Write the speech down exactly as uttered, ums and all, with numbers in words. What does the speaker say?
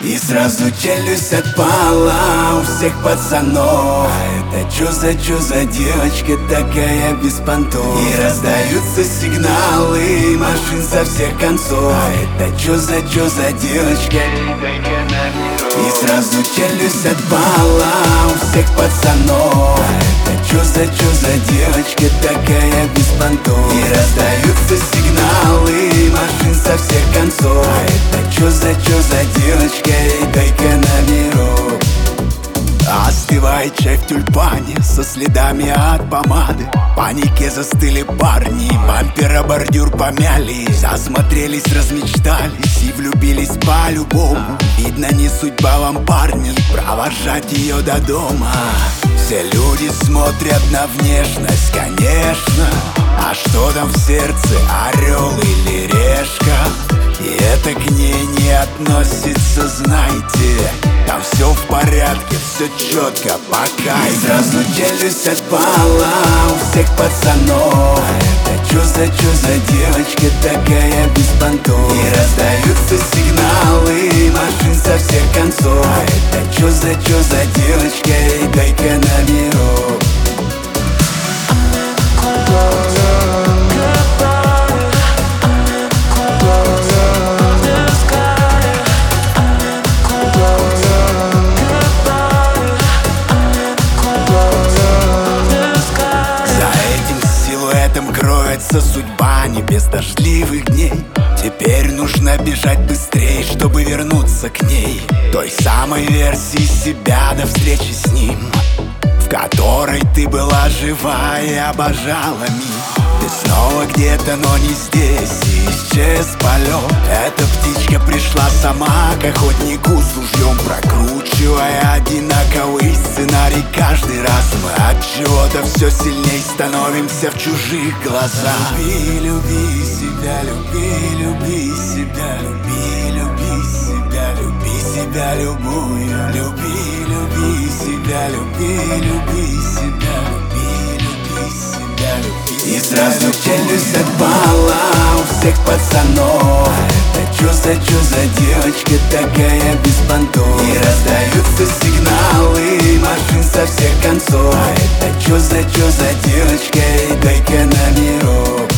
И сразу челюсть отпала у всех пацанов. А это чё за, чё за девочка такая без понтов? И раздаются сигналы машин со всех концов. А это чё за, чё за девочка? И сразу челюсть отпала у всех пацанов. А это чё за, чё за девочка такая без понтов? И раздаются сигналы машин со всех концов. А это чё за, чё за девочка? Эй, дай-ка номерок. Остывает чай в тюльпане со следами от помады. В панике застыли парни, бампера бордюр помяли. Засмотрелись, размечтались и влюбились по-любому. Видно, не судьба вам, парни, провожать ее до дома. Все люди смотрят на внешность, конечно. А что там в сердце, орел или решка? И это к ней не относится, знаете. Там все в порядке, все четко, пока. И сразу челюсть отпала у всех пацанов. А это чё за, чё за девочка такая без понтов? И раздаются сигналы машин со всех концов. А это чё за, чё за девочка? Эй, дай-ка номерок. Кроется судьба небес дождливых дней. Теперь нужно бежать быстрее, чтобы вернуться к ней, той самой версии себя до встречи с ним, в которой ты была жива и обожала мир. Ты снова где-то, но не здесь, и исчез полет. Эта птичка пришла сама к охотнику с ружьем, прокручивая одинаковый сценарий каждый раз. Мы от чего-то все сильней становимся в чужих глазах. Люби, люби себя, люби, люби себя, люби, люби себя, люби себя любую. Люби, люби себя, люби, люби себя, люби, люби себя, люби. И сразу челюсть отпала у всех пацанов. А это чё за, чё за девочка такая без понтов? И раздаются сигналы машин со всех концов. А это чё за, чё за девочка? Эй, дай-ка номерок.